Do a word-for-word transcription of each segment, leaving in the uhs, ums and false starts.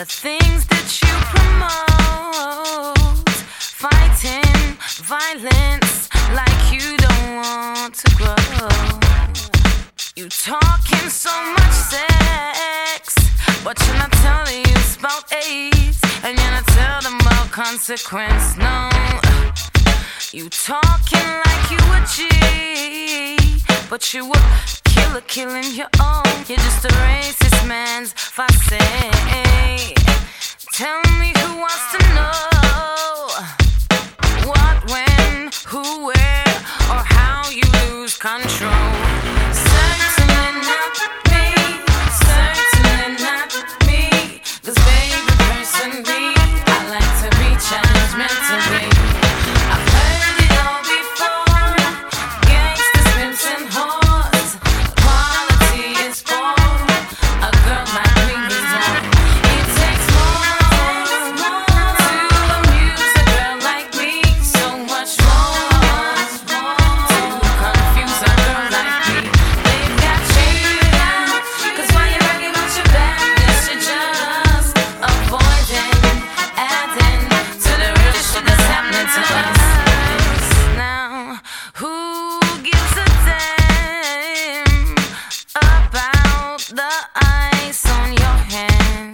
things that you promote, fighting violence like you don't want to grow. You talking so much sex, but you're not telling youth about AIDS, and you're not telling them about consequence, no. You talking like you a G, but you a killer killing your own. You're just a racist man's facade. Tell me who wants to know what, when, who, where, or how you lose control. Certainly not me, certainly not me, 'cause baby person B, I like to be challenged mentally. I've heard it all before, gangsters, pimps and whores. Quality is poor, a girl like me is on. It takes more to amuse a girl like me, so much more to confuse a girl like me. They've got you, 'cause while you're bragging about your badness, you're just avoiding adding to the real shit that's happening to us. Now, who gives a damn about the ice on your hand?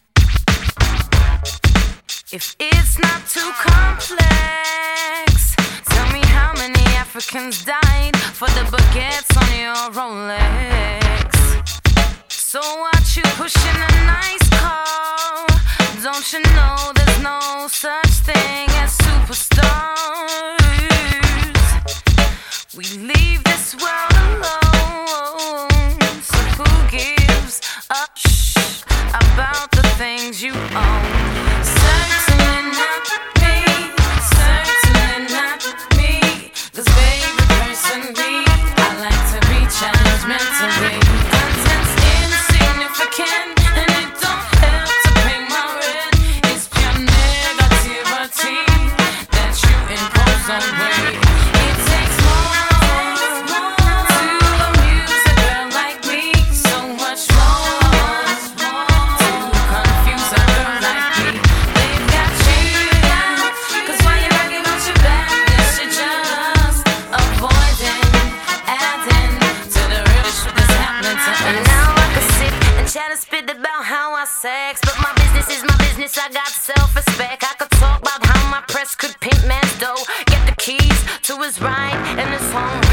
If it's not too complex, tell me how many Africans died for the baguettes on your Rolex. So what you pushing a nice car? Don't you know there's no such thing as superstars? We leave this world alone, so who gives a shh about the things you own? Certainly not me, certainly not me, 'cause baby person B, I like to be challenged mentally. Content's insignificant, and it don't help to pay my rent. It's pure negativity that you impose on me. It takes more to amuse a girl like me, so much more to confuse a girl like me. They've got you, 'cause while you're bragging about your badness, you're just avoiding adding to the real shit that's happening to us. And now I can sit and chat and spit about how I sex, but my business is my business, I got self-respect. I could talk about how my press could pimp man's dough, get the keys to his ride and his home.